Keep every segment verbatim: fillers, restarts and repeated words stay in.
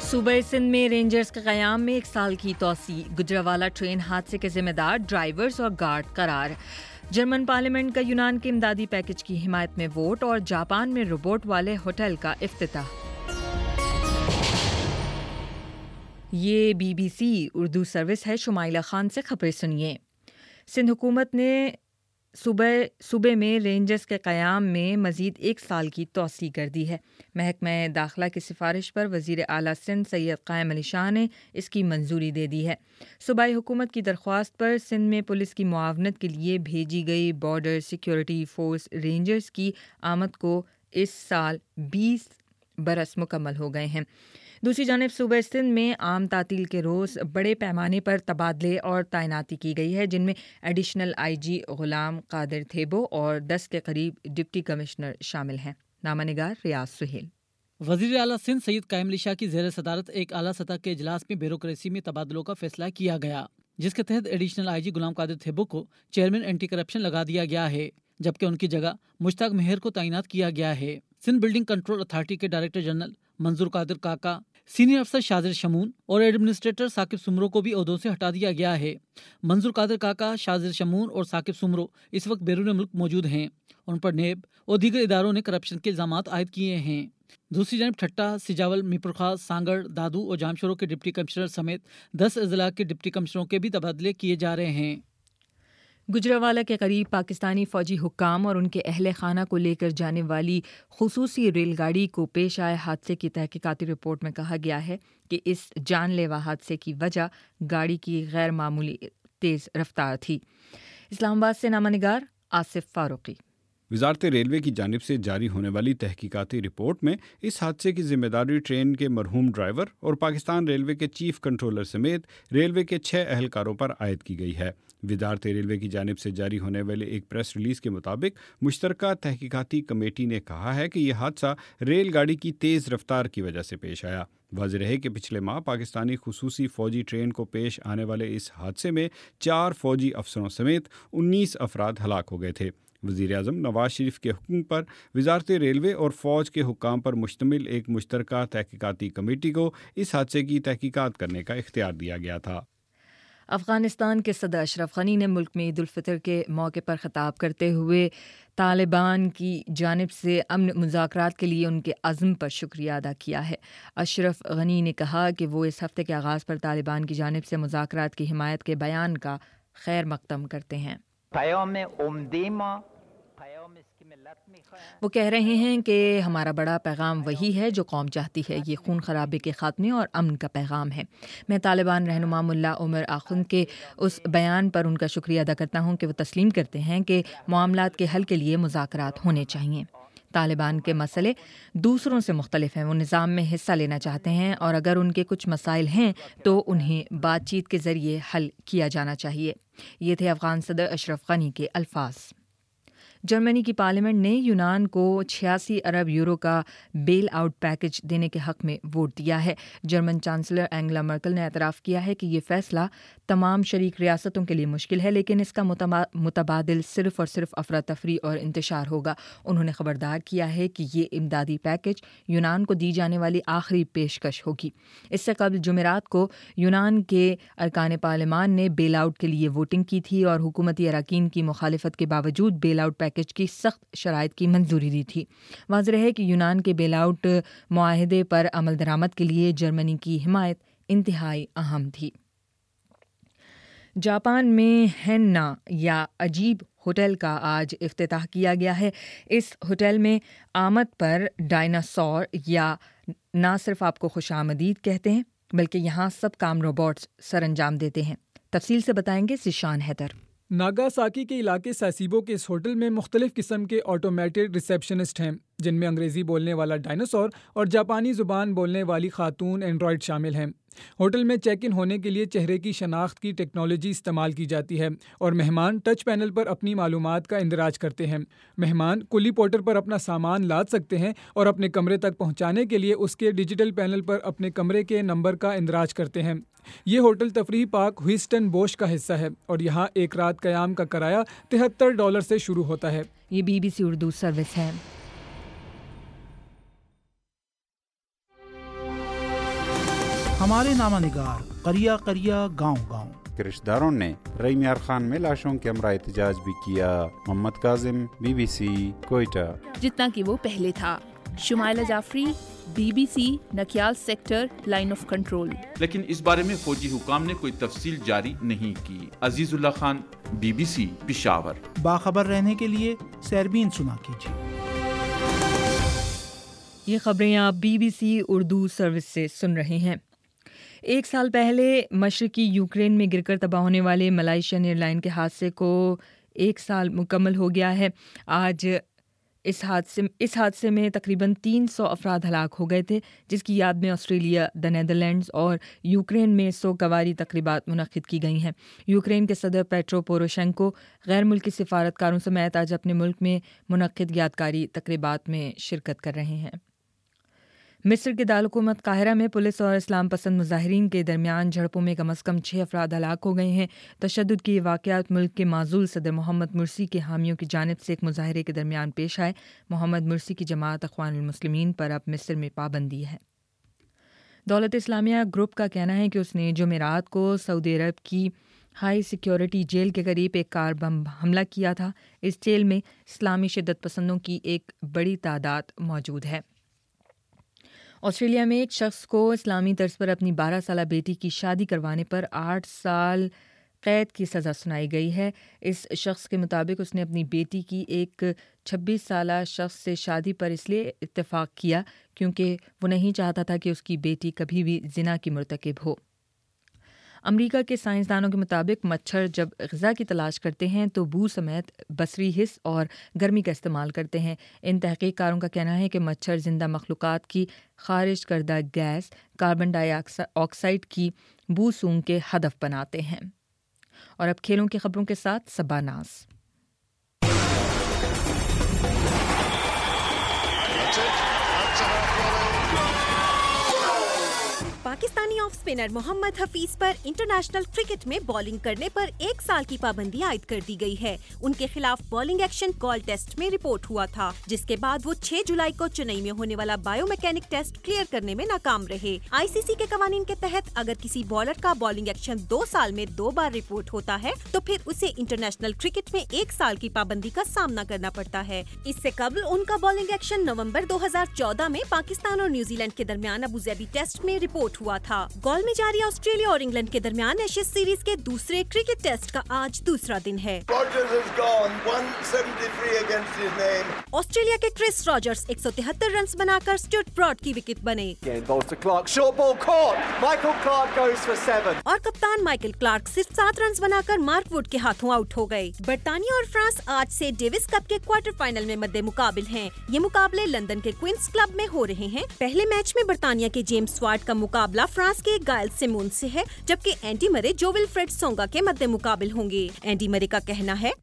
صوبہ سندھ میں رینجرز کے قیام میں ایک سال کی توسیع، گجرانوالہ ٹرین حادثے کے ذمہ دار ڈرائیورز اور گارڈ قرار۔ جرمن پارلیمنٹ کا یونان کے امدادی پیکج کی حمایت میں ووٹ، اور جاپان میں روبوٹ والے ہوٹل کا افتتاح۔ یہ B B C Urdu service ہے۔ شمائلہ خان سے خبریں سنیے۔ سندھ حکومت نے صوبہ صوبے میں رینجرز کے قیام میں مزید ایک سال کی توسیع کر دی ہے۔ محکمہ داخلہ کی سفارش پر وزیر اعلیٰ سندھ سید قائم علی شاہ نے اس کی منظوری دے دی ہے۔ صوبائی حکومت کی درخواست پر سندھ میں پولیس کی معاونت کے لیے بھیجی گئی بارڈر سیکیورٹی فورس رینجرز کی آمد کو اس سال بیس برس مکمل ہو گئے ہیں۔ دوسری جانب صوبہ سندھ میں عام تعطیل کے روز بڑے پیمانے پر تبادلے اور تعیناتی کی گئی ہے، جن میں ایڈیشنل آئی جی غلام قادر تھیبو اور دس کے قریب ڈپٹی کمشنر شامل ہیں۔ نامہ نگار ریاض سہیل۔ وزیر اعلیٰ سندھ سید قائم علی شاہ کی زیر صدارت ایک اعلیٰ سطح کے اجلاس میں بیوروکریسی میں تبادلوں کا فیصلہ کیا گیا، جس کے تحت ایڈیشنل آئی جی غلام قادر تھیبو کو چیئرمین اینٹی کرپشن لگا دیا گیا ہے، جبکہ ان کی جگہ مشتاق مہر کو تعینات کیا گیا ہے۔ سندھ بلڈنگ کنٹرول اتھارٹی کے director general Manzoor Qadir Kaka, senior افسر شاذر شمون اور ایڈمنسٹریٹر ثاقب سمرو کو بھی عہدوں سے ہٹا دیا گیا ہے۔ منظور قادر کاکا، شاذر شمون اور ثاقب سمرو اس وقت بیرون ملک موجود ہیں۔ ان پر نیب اور دیگر اداروں نے کرپشن کے الزامات عائد کیے ہیں۔ دوسری جانب ٹھٹہ، سجاول، میرپورخاص، سانگڑ، دادو اور جامشورو کے ڈپٹی کمشنر سمیت دس اضلاع کے ڈپٹی کمشنروں کے بھی تبادلے کیے جا رہے ہیں۔ گجرانوالہ کے قریب پاکستانی فوجی حکام اور ان کے اہل خانہ کو لے کر جانے والی خصوصی ریل گاڑی کو پیش آئے حادثے کی تحقیقاتی رپورٹ میں کہا گیا ہے کہ اس جان لیوا حادثے کی وجہ گاڑی کی غیر معمولی تیز رفتار تھی۔ اسلام آباد سے نامہ نگار آصف فاروقی۔ وزارت ریلوے کی جانب سے جاری ہونے والی تحقیقاتی رپورٹ میں اس حادثے کی ذمہ داری ٹرین کے مرحوم ڈرائیور اور پاکستان ریلوے کے چیف کنٹرولر سمیت ریلوے کے چھ اہلکاروں پر عائد کی گئی ہے۔ وزارت ریلوے کی جانب سے جاری ہونے والے ایک پریس ریلیز کے مطابق مشترکہ تحقیقاتی کمیٹی نے کہا ہے کہ یہ حادثہ ریل گاڑی کی تیز رفتار کی وجہ سے پیش آیا۔ واضح ہے کہ پچھلے ماہ پاکستانی خصوصی فوجی ٹرین کو پیش آنے والے اس حادثے میں چار فوجی افسروں سمیت انیس افراد ہلاک ہو گئے تھے۔ وزیر اعظم نواز شریف کے حکم پر وزارت ریلوے اور فوج کے حکام پر مشتمل ایک مشترکہ تحقیقاتی کمیٹی کو اس حادثے کی تحقیقات کرنے کا اختیار دیا گیا تھا۔ افغانستان کے صدر اشرف غنی نے ملک میں عید الفطر کے موقع پر خطاب کرتے ہوئے طالبان کی جانب سے امن مذاکرات کے لیے ان کے عزم پر شکریہ ادا کیا ہے۔ اشرف غنی نے کہا کہ وہ اس ہفتے کے آغاز پر طالبان کی جانب سے مذاکرات کی حمایت کے بیان کا خیر مقدم کرتے ہیں۔ وہ کہہ رہے ہیں کہ ہمارا بڑا پیغام وہی ہے جو قوم چاہتی ہے، یہ خون خرابے کے خاتمے اور امن کا پیغام ہے۔ میں طالبان رہنما ملا عمر آخند کے اس بیان پر ان کا شکریہ ادا کرتا ہوں کہ وہ تسلیم کرتے ہیں کہ معاملات کے حل کے لیے مذاکرات ہونے چاہیے۔ طالبان کے مسئلے دوسروں سے مختلف ہیں، وہ نظام میں حصہ لینا چاہتے ہیں اور اگر ان کے کچھ مسائل ہیں تو انہیں بات چیت کے ذریعے حل کیا جانا چاہیے۔ یہ تھے افغان صدر اشرف غنی کے الفاظ۔ جرمنی کی پارلیمنٹ نے یونان کو چھیاسی ارب یورو کا بیل آؤٹ پیکج دینے کے حق میں ووٹ دیا ہے۔ جرمن چانسلر اینگلا مرکل نے اعتراف کیا ہے کہ یہ فیصلہ تمام شریک ریاستوں کے لیے مشکل ہے، لیکن اس کا متبادل صرف اور صرف افراتفری اور انتشار ہوگا۔ انہوں نے خبردار کیا ہے کہ یہ امدادی پیکج یونان کو دی جانے والی آخری پیشکش ہوگی۔ اس سے قبل جمعرات کو یونان کے ارکان پارلیمان نے بیل آؤٹ کے لیے ووٹنگ کی تھی اور حکومتی اراکین کی مخالفت کے باوجود بیل آؤٹ پیکج کی سخت شرائط کی منظوری دی تھی۔ واضح ہے کہ یونان کے بیل آؤٹ معاہدے پر عمل درآمد کے لیے جرمنی کی حمایت انتہائی اہم تھی۔ جاپان میں ہیننا یا عجیب ہوٹل کا آج افتتاح کیا گیا ہے۔ اس ہوٹل میں آمد پر ڈائناسور یا نہ صرف آپ کو خوش آمدید کہتے ہیں بلکہ یہاں سب کام روبوٹس سر انجام دیتے ہیں۔ تفصیل سے بتائیں گے ذیشان حیدر۔ ناگاساکی کے علاقے ساسیبو کے اس ہوٹل میں مختلف قسم کے آٹومیٹڈ ریسیپشنسٹ ہیں، جن میں انگریزی بولنے والا ڈائناسور اور جاپانی زبان بولنے والی خاتون اینڈرائڈ شامل ہیں۔ ہوٹل میں چیک ان ہونے کے لیے چہرے کی شناخت کی ٹیکنالوجی استعمال کی جاتی ہے اور مہمان ٹچ پینل پر اپنی معلومات کا اندراج کرتے ہیں۔ مہمان کلی پورٹر پر اپنا سامان لاد سکتے ہیں اور اپنے کمرے تک پہنچانے کے لیے اس کے ڈیجیٹل پینل پر اپنے کمرے کے نمبر کا اندراج کرتے ہیں۔ یہ ہوٹل تفریحی پارک ہوئسٹن بوش کا حصہ ہے اور یہاں ایک رات قیام کا کرایہ تہتر ڈالر سے شروع ہوتا ہے۔ یہ B B C Urdu service ہے۔ ہمارے نامہ نگار قریہ قریہ گاؤں گاؤں کے رشتہ داروں نے رئی میار خان میں لاشوں کے ہمراہ احتجاج بھی کیا. Muhammad Kazim, B B C, Quetta. جتنا کہ وہ پہلے تھا. Shumaila Jafri, B B C, Nakyal sector, line of control. لیکن اس بارے میں فوجی حکام نے کوئی تفصیل جاری نہیں کی. Aziz Ullah Khan, B B C, Peshawar. باخبر رہنے کے لیے سیربین سنا کیجیے. یہ خبریں آپ B B C Urdu service سے سن رہے ہیں. ایک سال پہلے مشرقی یوکرین میں گر کر تباہ ہونے والے ملائیشین ایئر لائن کے حادثے کو ایک سال مکمل ہو گیا ہے. آج اس حادثے اس حادثے میں تقریباً تین سو افراد ہلاک ہو گئے تھے، جس کی یاد میں آسٹریلیا، دا نیدرلینڈز اور یوکرین میں سوگواری تقریبات منعقد کی گئی ہیں. یوکرین کے صدر پیٹرو پوروشینکو غیر ملکی سفارتکاروں سمیت آج اپنے ملک میں منعقد یادگاری تقریبات میں شرکت کر رہے ہیں. مصر کے دارالحکومت قاہرہ میں پولیس اور اسلام پسند مظاہرین کے درمیان جھڑپوں میں کم از کم چھ افراد ہلاک ہو گئے ہیں. تشدد کے یہ واقعات ملک کے معزول صدر محمد مرسی کے حامیوں کی جانب سے ایک مظاہرے کے درمیان پیش آئے. محمد مرسی کی جماعت اخوان المسلمین پر اب مصر میں پابندی ہے. دولت اسلامیہ گروپ کا کہنا ہے کہ اس نے جمعرات کو سعودی عرب کی ہائی سیکیورٹی جیل کے قریب ایک کار بم حملہ کیا تھا. اس جیل میں اسلامی شدت پسندوں کی ایک بڑی تعداد موجود ہے. آسٹریلیا میں ایک شخص کو اسلامی طرز پر اپنی بارہ سالہ بیٹی کی شادی کروانے پر آٹھ سال قید کی سزا سنائی گئی ہے. اس شخص کے مطابق اس نے اپنی بیٹی کی ایک چھبیس سالہ شخص سے شادی پر اس لیے اتفاق کیا کیونکہ وہ نہیں چاہتا تھا کہ اس کی بیٹی کبھی بھی زنا کی مرتکب ہو. امریکہ کے سائنسدانوں کے مطابق مچھر جب غذا کی تلاش کرتے ہیں تو بو سمیت بصری حس اور گرمی کا استعمال کرتے ہیں. ان تحقیق کاروں کا کہنا ہے کہ مچھر زندہ مخلوقات کی خارج کردہ گیس کاربن ڈائی آکسائڈ کی بو سونگ کے ہدف بناتے ہیں. اور اب کھیلوں کی خبروں کے ساتھ صبا ناز. پاکستانی آف اسپنر محمد حفیظ پر انٹرنیشنل کرکٹ میں بالنگ کرنے پر ایک سال کی پابندی عائد کر دی گئی ہے. ان کے خلاف بالنگ ایکشن کال ٹیسٹ میں رپورٹ ہوا تھا، جس کے بعد وہ چھ جولائی کو چنئی میں ہونے والا بایو میکینک ٹیسٹ کلیئر کرنے میں ناکام رہے. آئی سی سی کے قوانین کے تحت اگر کسی بالر کا بالنگ ایکشن دو سال میں دو بار رپورٹ ہوتا ہے تو پھر اسے انٹرنیشنل کرکٹ میں ایک سال کی پابندی کا سامنا کرنا پڑتا ہے. اس سے قبل ان کا بالنگ ایکشن نومبر دو ہزار چودہ میں پاکستان اور نیوزی لینڈ کے درمیان ابوظہبی ٹیسٹ میں رپورٹ ہوا تھا. گول میں جاری آسٹریلیا اور انگلینڈ کے درمیان ایشیز سیریز کے دوسرے کرکٹ ٹیسٹ کا آج دوسرا دن ہے. آسٹریلیا کے کرس راجرز ایک سو تہتر رنز بنا کر اسٹیورٹ براڈ کی وکٹ بنے اور کپتان مائیکل کلارک صرف سات رنز بنا کر مارک ووڈ کے ہاتھوں آؤٹ ہو گئے. برطانیہ اور فرانس آج سے ڈیوس کپ کے کوارٹر فائنل میں مد مقابل ہیں. یہ مقابلے لندن کے کوئنز کلب میں ہو رہے ہیں. پہلے میچ میں برطانیہ کے جیمز وارڈ کا مقابلہ فرانس کے گائل سیمون سے ہے، جبکہ اینڈی مرے جو ولفریڈ سونگا کے مد مقابل ہوں گے. اینڈی مرے کا کہنا ہے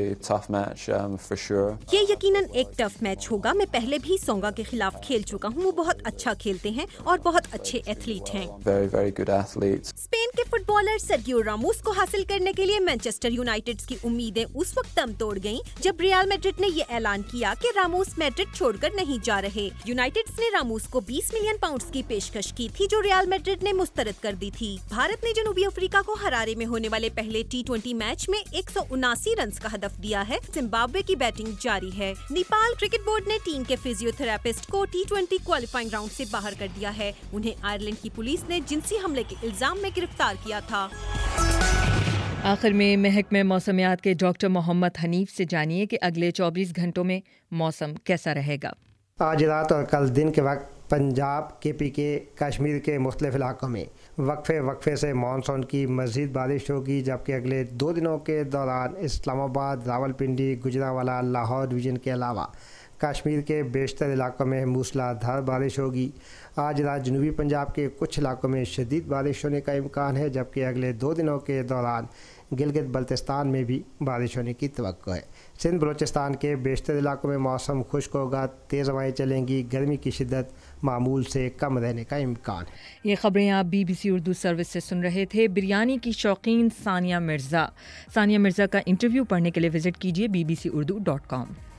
یہ یقیناً ایک ٹف میچ ہوگا. میں پہلے بھی سونگا کے خلاف کھیل چکا ہوں. وہ بہت اچھا کھیلتے ہیں اور بہت اچھے ایتھلیٹ ہیں. اسپین کے فٹ بالر سرگیو راموس کو حاصل کرنے کے لیے مانچسٹر یونائیٹڈ کی امیدیں اس وقت دم توڑ گئیں جب ریال میڈرڈ نے یہ اعلان کیا کہ راموس میڈرڈ چھوڑ کر نہیں جا رہے. یونائیٹڈ نے راموس کو بیس ملین پاؤنڈز کی پیشکش کی تھی جو ریال میڈرڈ نے مسترد کر دی تھی. بھارت نے جنوبی افریقہ کو ہرارے میں ہونے والے پہلے ٹی ٹوئنٹی میچ میں ایک سو اناسی رنز کا ہدف دیا ہے. زمبابوے کی بیٹنگ جاری ہے. نیپال کرکٹ بورڈ نے ٹیم کے فزیو تھراپسٹ کو ٹی ٹوئنٹی کوالیفائنگ راؤنڈ سے باہر کر دیا ہے. انہیں آئرلینڈ کی پولیس نے جنسی حملے کے الزام میں گرفتار کیا تھا. آخر میں محکمہ موسمیات کے ڈاکٹر محمد حنیف سے جانیے کہ اگلے چوبیس گھنٹوں میں موسم کیسا رہے گا. آج رات اور کل دن کے وقت پنجاب، کے پی کے، کشمیر کے مختلف علاقوں میں وقفے وقفے سے مانسون کی مزید بارش ہوگی، جبکہ اگلے دو دنوں کے دوران اسلام آباد، راولپنڈی، گجرانوالہ، لاہور ڈویژن کے علاوہ کشمیر کے بیشتر علاقوں میں موسلا دھار بارش ہوگی. آج رات جنوبی پنجاب کے کچھ علاقوں میں شدید بارش ہونے کا امکان ہے، جبکہ اگلے دو دنوں کے دوران گلگت بلتستان میں بھی بارش ہونے کی توقع ہے. سندھ بلوچستان کے بیشتر علاقوں میں موسم خشک ہوگا، تیز ہوائیں چلیں گی، گرمی کی شدت معمول سے کم رہنے کا امکان ہے. یہ خبریں آپ B B C Urdu service سے سن رہے تھے. بریانی کی شوقین ثانیہ مرزا ثانیہ مرزا کا انٹرویو پڑھنے کے لیے وزٹ کیجیے B B C Urdu dot کام.